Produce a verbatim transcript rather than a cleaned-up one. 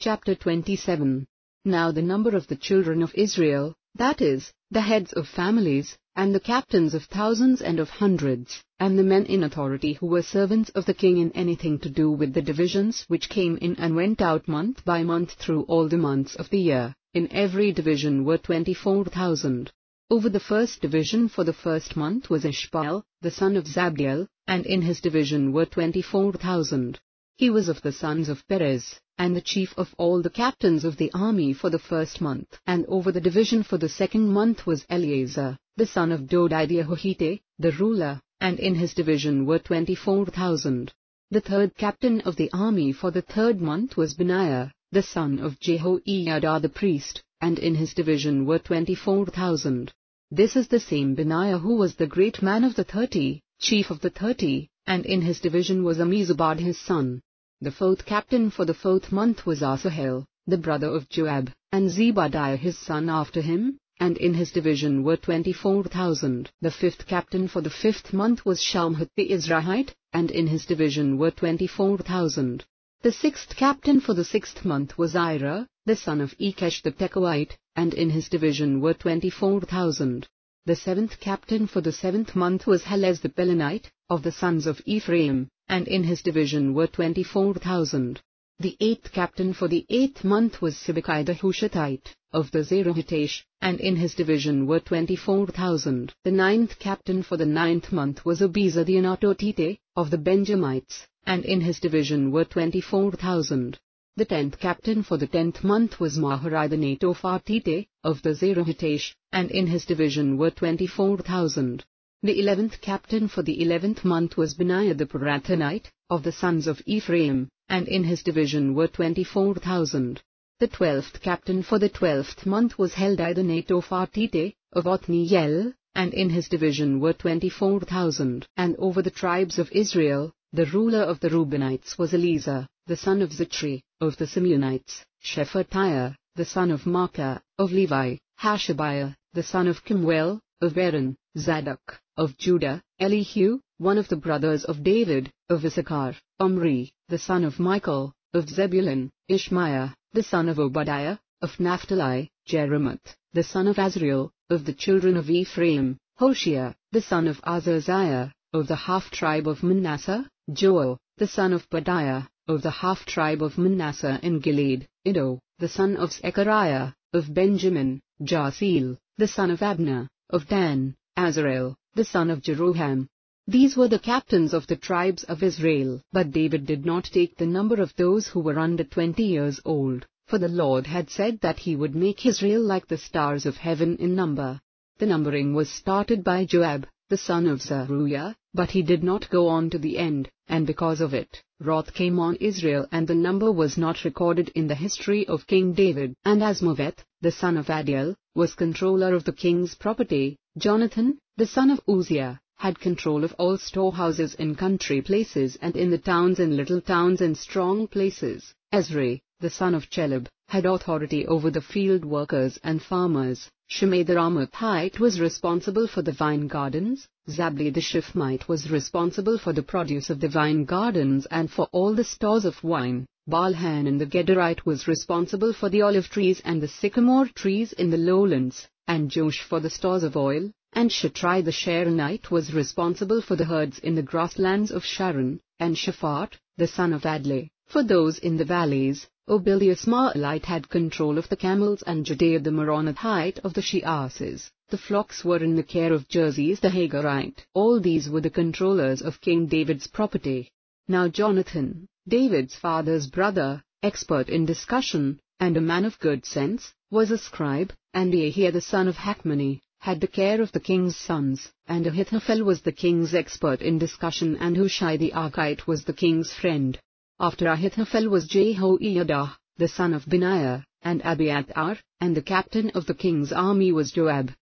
Chapter twenty-seven. Now the number of the children of Israel, that is, the heads of families, and the captains of thousands and of hundreds, and the men in authority who were servants of the king in anything to do with the divisions which came in and went out month by month through all the months of the year, in every division were twenty-four thousand. Over the first division for the first month was Ishbaal, the son of Zabdiel, and in his division were twenty-four thousand. He was of the sons of Perez, and the chief of all the captains of the army for the first month. And over the division for the second month was Eleazar, the son of Dodai the Ahohite, the ruler, and in his division were twenty-four thousand. The third captain of the army for the third month was Benaiah, the son of Jehoiada the priest, and in his division were twenty-four thousand. This is the same Benaiah who was the great man of the thirty, chief of the thirty, and in his division was Ammizabad his son. The fourth captain for the fourth month was Asahel, the brother of Joab, and Zebadiah his son after him, and in his division were twenty-four thousand. The fifth captain for the fifth month was Shamhuth the Israelite, and in his division were twenty-four thousand. The sixth captain for the sixth month was Ira, the son of Ikesh the Tekoite, and in his division were twenty-four thousand. The seventh captain for the seventh month was Helez the Pelonite, of the sons of Ephraim, and in his division were twenty-four thousand. The eighth captain for the eighth month was Sibbecai the Hushathite, of the Zerahitesh, and in his division were twenty-four thousand. The ninth captain for the ninth month was Abiezer the Anatotite, of the Benjamites, and in his division were twenty-four thousand. The tenth captain for the tenth month was Maharai the Netophatite, of the Zerahitesh, and in his division were twenty-four thousand. The eleventh captain for the eleventh month was Benaiah the Pirathonite, of the sons of Ephraim, and in his division were twenty-four thousand. The twelfth captain for the twelfth month was Heldai the Netophatite, of Othniel, and in his division were twenty-four thousand. And over the tribes of Israel, the ruler of the Reubenites was Eleazar, the son of Zichri, of the Simeonites, Shephatiah, the son of Maacah, of Levi, Hashabiah, the son of Kemuel, of Aaron, Zadok, of Judah, Elihu, one of the brothers of David, of Issachar, Omri, the son of Michael, of Zebulun, Ishmaiah, the son of Obadiah, of Naphtali, Jeremoth, the son of Azriel, of the children of Ephraim, Hoshea, the son of Azaziah, of the half-tribe of Manasseh, Joel, the son of Pedaiah, of the half-tribe of Manasseh in Gilead, Iddo, the son of Zechariah, of Benjamin, Jaasiel, the son of Abner, of Dan, Azarel, the son of Jeroham. These were the captains of the tribes of Israel. But David did not take the number of those who were under twenty years old, for the Lord had said that he would make Israel like the stars of heaven in number. The numbering was started by Joab, the son of Zeruiah, but he did not go on to the end, and because of it, wrath came on Israel, and the number was not recorded in the history of King David. And Azmaveth, the son of Adiel, was controller of the king's property. Jonathan, the son of Uzziah, had control of all storehouses in country places and in the towns and little towns and strong places. Ezri, the son of Chelub, had authority over the field workers and farmers. Shimei the Ramathite was responsible for the vine gardens. Zabdi the Shifmite was responsible for the produce of the vine gardens and for all the stores of wine. Baalhanan the Gederite was responsible for the olive trees and the sycamore trees in the lowlands, and Josh for the stores of oil, and Shatrai the Sharonite was responsible for the herds in the grasslands of Sharon, and Shaphat, the son of Adlai, for those in the valleys. Obil the Ismaelite had control of the camels, and Judea the Meronothite of the she-asses. The flocks were in the care of Jerzes the Hagarite. All these were the controllers of King David's property. Now Jonathan, David's father's brother, expert in discussion, and a man of good sense, was a scribe, and Ahijah the son of Hachmoni had the care of the king's sons, and Ahithophel was the king's expert in discussion, and Hushai the Archite was the king's friend. After Ahithophel was Jehoiada, the son of Benaiah, and Abiathar, and the captain of the king's army was Joab.